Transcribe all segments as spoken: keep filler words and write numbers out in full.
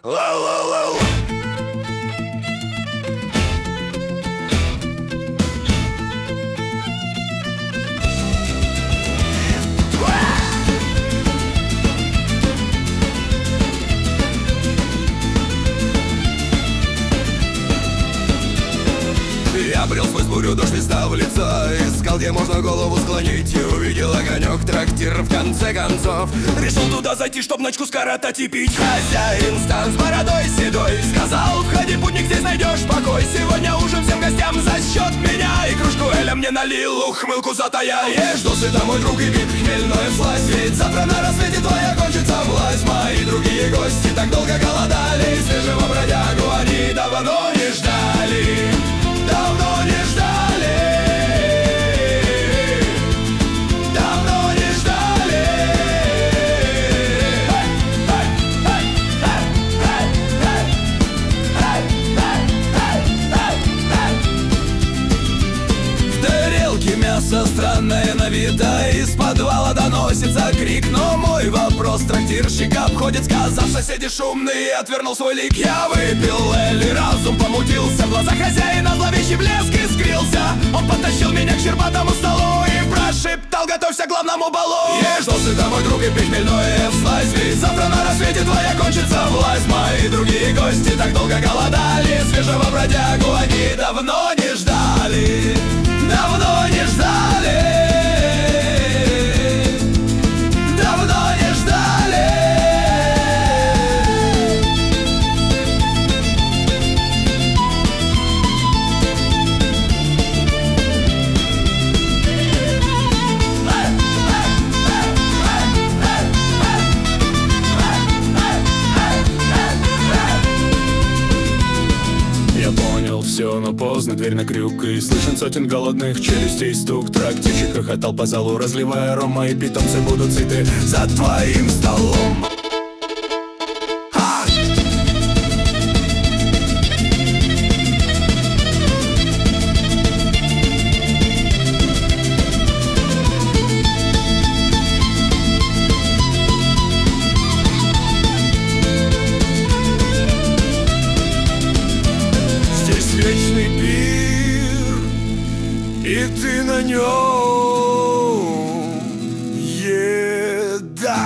Ла-ла-ла-ла. Я брел сквозь бурю, дождь листа в лицо. Искал, где можно голову склонить, и увидел огонек, трактир в конце концов. Решил туда зайти, чтоб ночку скоротать и пить. Хозяин стан с бородой седой сказал: входи, путник, здесь найдешь покой. Сегодня ужин всем гостям за счет меня. И кружку эля мне налил, ухмылку затая. Ешь, досыта, мой друг, и пить хмельное всласть. Ведь завтра на рассвете твоя кончится власть. Мои другие гости так долго голодали, свежего бродягу они давно не ждали. Давно не ждали, давно не ждали. В тарелке мясо странное на вид, а из подвала доносится крик. Но мой вопрос трактирщик обходит, сказав: соседи шумные, отвернул свой лик. Я выпил эль, разум помутился, в глазах хозяина зловещий блеск искрился. Он подтащил меня к щербатому столу и прошептал: готовься к главному балу. Ешь, досыта, мой друг, и пей хмельное всласть. Ведь завтра на рассвете твоя кончится власть. Мои другие гости так долго голодали, свежего бродягу они давно не ждали. Давно не ждали. Давно не ждали. Я понял все, но поздно, дверь на крюк, и слышен сотен голодных челюстей стук. Трактирщик хохотал по залу, разливая ром. Мои питомцы будут сыты за твоим столом. Вечный пир, и ты на нем еда.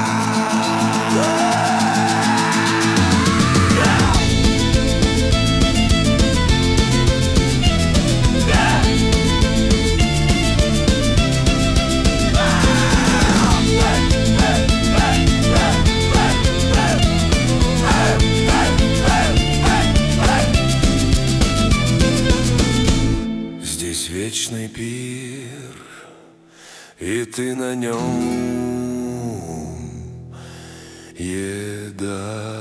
Вечный пир, и ты на нем еда.